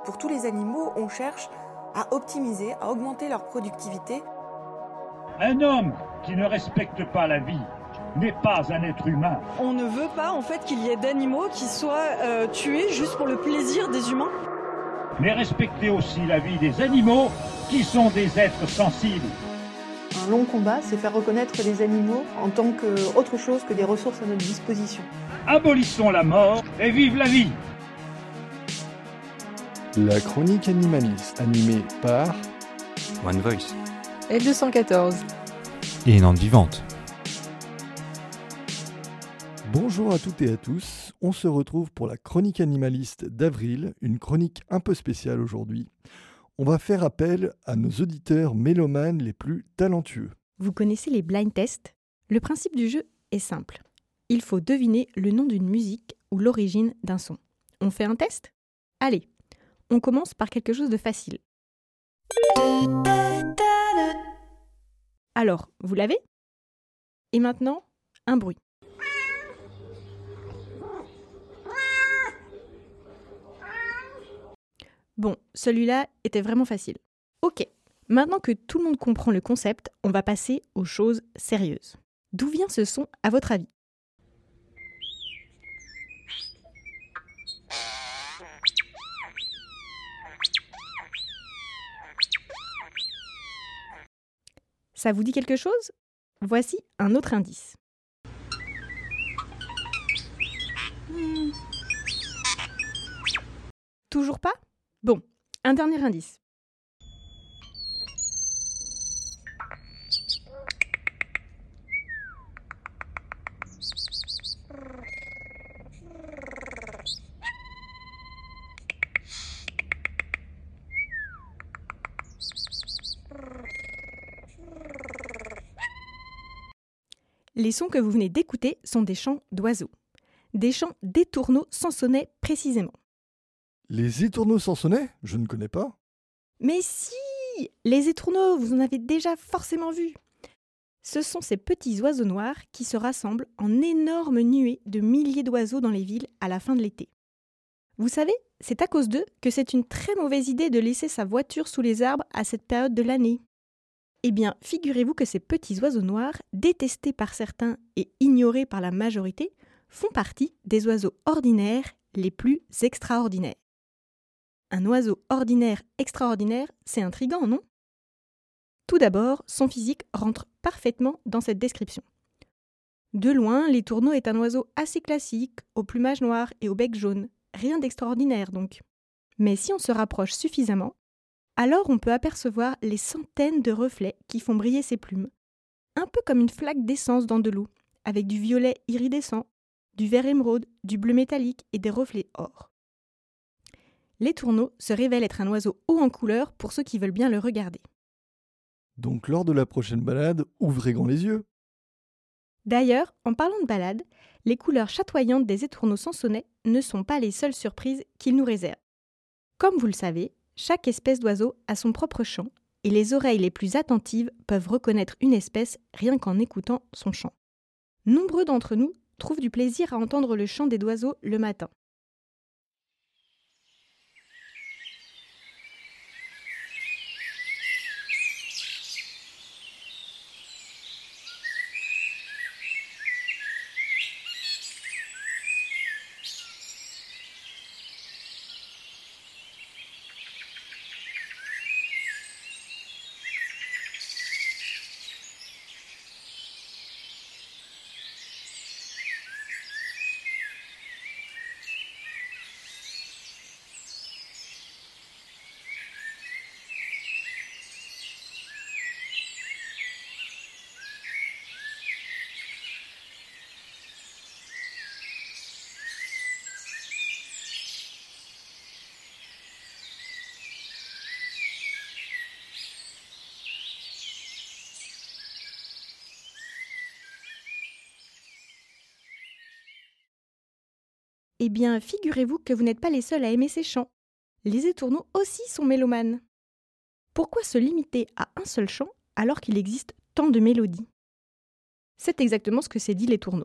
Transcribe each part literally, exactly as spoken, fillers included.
Pour tous les animaux, on cherche à optimiser, à augmenter leur productivité. Un homme qui ne respecte pas la vie n'est pas un être humain. On ne veut pas en fait qu'il y ait d'animaux qui soient euh, tués juste pour le plaisir des humains. Mais respecter aussi la vie des animaux qui sont des êtres sensibles. Un long combat, c'est faire reconnaître les animaux en tant qu'autre chose que des ressources à notre disposition. Abolissons la mort et vive la vie. La chronique animaliste, animée par One Voice, L deux cent quatorze et Nantes Vivante. Bonjour à toutes et à tous, on se retrouve pour la chronique animaliste d'avril, une chronique un peu spéciale aujourd'hui. On va faire appel à nos auditeurs mélomanes les plus talentueux. Vous connaissez les blind tests ? Le principe du jeu est simple. Il faut deviner le nom d'une musique ou l'origine d'un son. On fait un test ? Allez, on commence par quelque chose de facile. Alors, vous l'avez ? Et maintenant, un bruit. Bon, celui-là était vraiment facile. Ok, maintenant que tout le monde comprend le concept, on va passer aux choses sérieuses. D'où vient ce son à votre avis ? Ça vous dit quelque chose ? Voici un autre indice. Toujours pas ? Bon, un dernier indice. Les sons que vous venez d'écouter sont des chants d'oiseaux. Des chants d'étourneaux sansonnets précisément. Les étourneaux sansonnets ? Je ne connais pas. Mais si ! Les étourneaux, vous en avez déjà forcément vu. Ce sont ces petits oiseaux noirs qui se rassemblent en énormes nuées de milliers d'oiseaux dans les villes à la fin de l'été. Vous savez, c'est à cause d'eux que c'est une très mauvaise idée de laisser sa voiture sous les arbres à cette période de l'année. Eh bien, figurez-vous que ces petits oiseaux noirs, détestés par certains et ignorés par la majorité, font partie des oiseaux ordinaires les plus extraordinaires. Un oiseau ordinaire extraordinaire, c'est intriguant, non ? Tout d'abord, son physique rentre parfaitement dans cette description. De loin, l'étourneau est un oiseau assez classique, au plumage noir et au bec jaune. Rien d'extraordinaire donc. Mais si on se rapproche suffisamment, alors on peut apercevoir les centaines de reflets qui font briller ses plumes. Un peu comme une flaque d'essence dans de l'eau, avec du violet iridescent, du vert émeraude, du bleu métallique et des reflets or. L'étourneau se révèle être un oiseau haut en couleur pour ceux qui veulent bien le regarder. Donc lors de la prochaine balade, ouvrez grand les yeux. D'ailleurs, en parlant de balade, les couleurs chatoyantes des étourneaux sansonnets ne sont pas les seules surprises qu'ils nous réservent. Comme vous le savez, chaque espèce d'oiseau a son propre chant et les oreilles les plus attentives peuvent reconnaître une espèce rien qu'en écoutant son chant. Nombreux d'entre nous trouvent du plaisir à entendre le chant des oiseaux le matin. Eh bien, figurez-vous que vous n'êtes pas les seuls à aimer ces chants. Les étourneaux aussi sont mélomanes. Pourquoi se limiter à un seul chant alors qu'il existe tant de mélodies ? C'est exactement ce que s'est dit l'étourneau.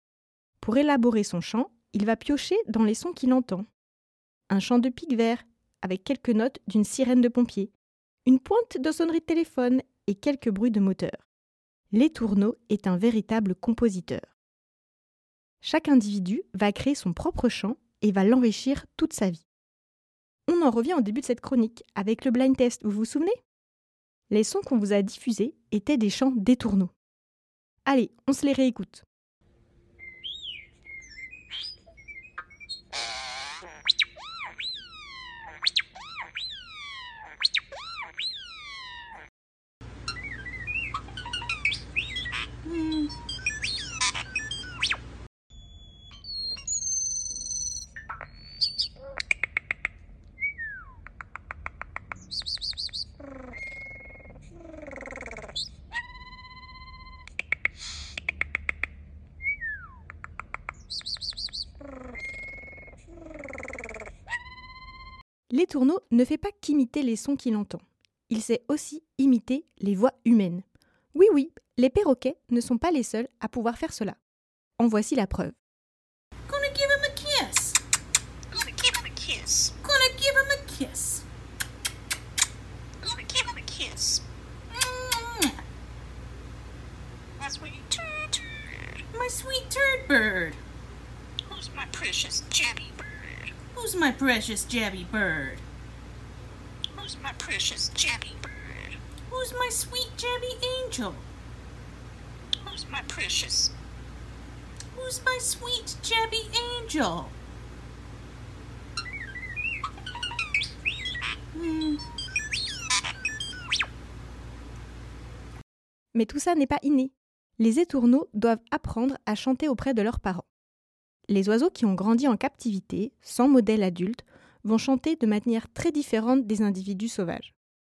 Pour élaborer son chant, il va piocher dans les sons qu'il entend. Un chant de pique-vert, avec quelques notes d'une sirène de pompier, une pointe de sonnerie de téléphone et quelques bruits de moteur. L'étourneau est un véritable compositeur. Chaque individu va créer son propre chant et va l'enrichir toute sa vie. On en revient au début de cette chronique avec le blind test, vous vous souvenez ? Les sons qu'on vous a diffusés étaient des chants d'étourneaux. Allez, on se les réécoute. L'étourneau ne fait pas qu'imiter les sons qu'il entend. Il sait aussi imiter les voix humaines. Oui, oui, les perroquets ne sont pas les seuls à pouvoir faire cela. En voici la preuve. Gonna give him a kiss. Gonna give him a kiss. Gonna give him a kiss. Gonna give him a kiss. Mm. My sweet turd bird. My sweet turd bird. Who's my precious jabby bird? Who's my precious jabby bird? Who's my precious jabby bird? Who's my sweet jabby angel? Who's my precious? Who's my sweet jabby angel? Hmm. Mais tout ça n'est pas inné. Les étourneaux doivent apprendre à chanter auprès de leurs parents. Les oiseaux qui ont grandi en captivité, sans modèle adulte, vont chanter de manière très différente des individus sauvages.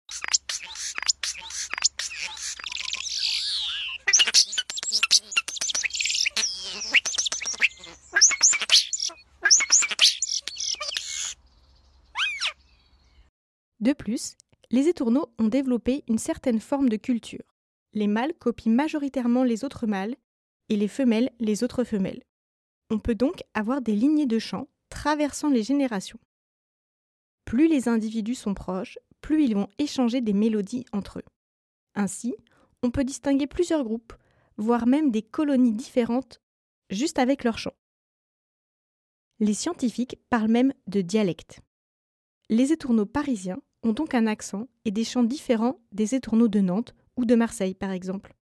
De plus, les étourneaux ont développé une certaine forme de culture. Les mâles copient majoritairement les autres mâles et les femelles les autres femelles. On peut donc avoir des lignées de chant traversant les générations. Plus les individus sont proches, plus ils vont échanger des mélodies entre eux. Ainsi, on peut distinguer plusieurs groupes, voire même des colonies différentes, juste avec leur chant. Les scientifiques parlent même de dialecte. Les étourneaux parisiens ont donc un accent et des chants différents des étourneaux de Nantes ou de Marseille, par exemple.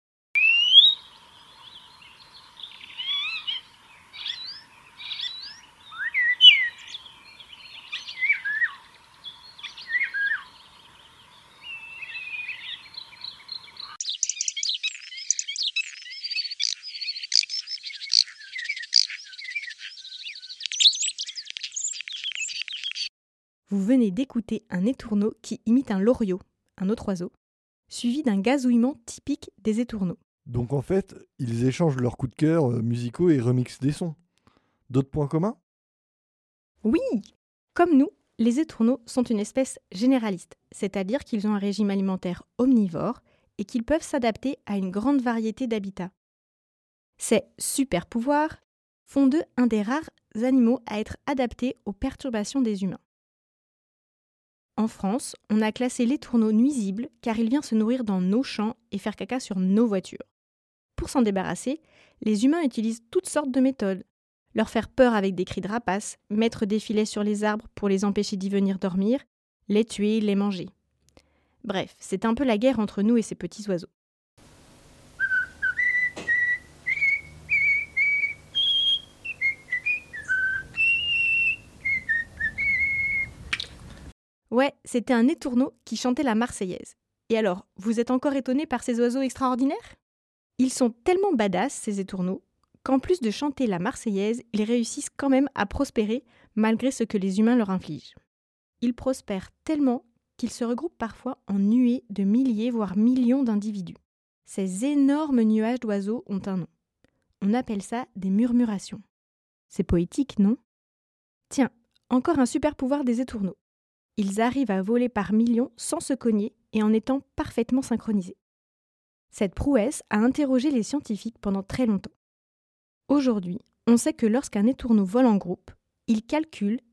Vous venez d'écouter un étourneau qui imite un loriot, un autre oiseau, suivi d'un gazouillement typique des étourneaux. Donc en fait, ils échangent leurs coups de cœur musicaux et remixent des sons. D'autres points communs ? Oui ! Comme nous, les étourneaux sont une espèce généraliste, c'est-à-dire qu'ils ont un régime alimentaire omnivore et qu'ils peuvent s'adapter à une grande variété d'habitats. Ces super pouvoirs font d'eux un des rares animaux à être adaptés aux perturbations des humains. En France, on a classé l'étourneau nuisible car il vient se nourrir dans nos champs et faire caca sur nos voitures. Pour s'en débarrasser, les humains utilisent toutes sortes de méthodes. Leur faire peur avec des cris de rapaces, mettre des filets sur les arbres pour les empêcher d'y venir dormir, les tuer, les manger. Bref, c'est un peu la guerre entre nous et ces petits oiseaux. Ouais, c'était un étourneau qui chantait la Marseillaise. Et alors, vous êtes encore étonnés par ces oiseaux extraordinaires ? Ils sont tellement badass, ces étourneaux, qu'en plus de chanter la Marseillaise, ils réussissent quand même à prospérer malgré ce que les humains leur infligent. Ils prospèrent tellement qu'ils se regroupent parfois en nuées de milliers, voire millions d'individus. Ces énormes nuages d'oiseaux ont un nom. On appelle ça des murmurations. C'est poétique, non ? Tiens, encore un super pouvoir des étourneaux. Ils arrivent à voler par millions sans se cogner et en étant parfaitement synchronisés. Cette prouesse a interrogé les scientifiques pendant très longtemps. Aujourd'hui, on sait que lorsqu'un étourneau vole en groupe, il calcule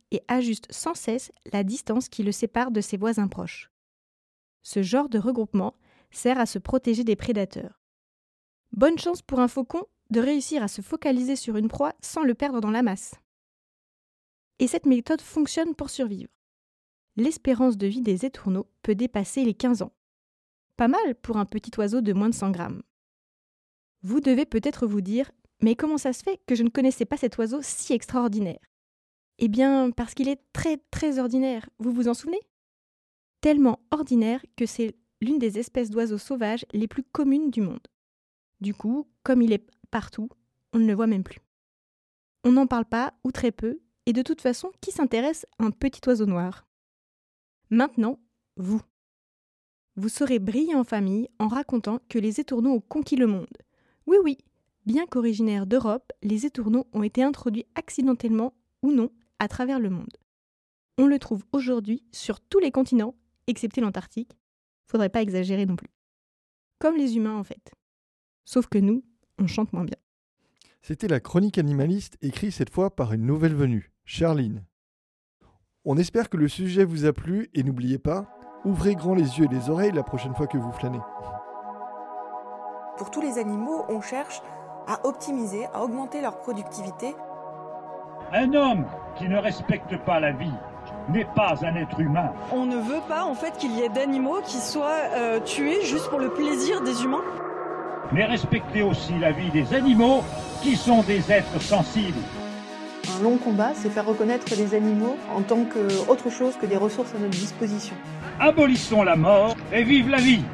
et ajuste sans cesse la distance qui le sépare de ses voisins proches. Ce genre de regroupement sert à se protéger des prédateurs. Bonne chance pour un faucon de réussir à se focaliser sur une proie sans le perdre dans la masse. Et cette méthode fonctionne pour survivre. L'espérance de vie des étourneaux peut dépasser les quinze ans. Pas mal pour un petit oiseau de moins de cent grammes. Vous devez peut-être vous dire « Mais comment ça se fait que je ne connaissais pas cet oiseau si extraordinaire ?» Eh bien, parce qu'il est très très ordinaire, vous vous en souvenez ? Tellement ordinaire que c'est l'une des espèces d'oiseaux sauvages les plus communes du monde. Du coup, comme il est partout, on ne le voit même plus. On n'en parle pas, ou très peu, et de toute façon, qui s'intéresse à un petit oiseau noir ? Maintenant, vous. Vous saurez briller en famille en racontant que les étourneaux ont conquis le monde. Oui, oui, bien qu'originaires d'Europe, les étourneaux ont été introduits accidentellement ou non à travers le monde. On le trouve aujourd'hui sur tous les continents, excepté l'Antarctique. Faudrait pas exagérer non plus. Comme les humains en fait. Sauf que nous, on chante moins bien. C'était la chronique animaliste écrite cette fois par une nouvelle venue, Charline. On espère que le sujet vous a plu et n'oubliez pas, ouvrez grand les yeux et les oreilles la prochaine fois que vous flânez. Pour tous les animaux, on cherche à optimiser, à augmenter leur productivité. Un homme qui ne respecte pas la vie n'est pas un être humain. On ne veut pas en fait qu'il y ait d'animaux qui soient euh, tués juste pour le plaisir des humains. Mais respectez aussi la vie des animaux qui sont des êtres sensibles. Un long combat, c'est faire reconnaître les animaux en tant qu'autre chose que des ressources à notre disposition. Abolissons la mort et vive la vie.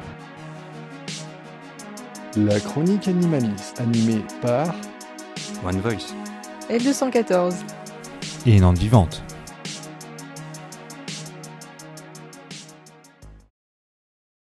La chronique animaliste, animée par One Voice. L deux cent quatorze. Et Nantes Vivante.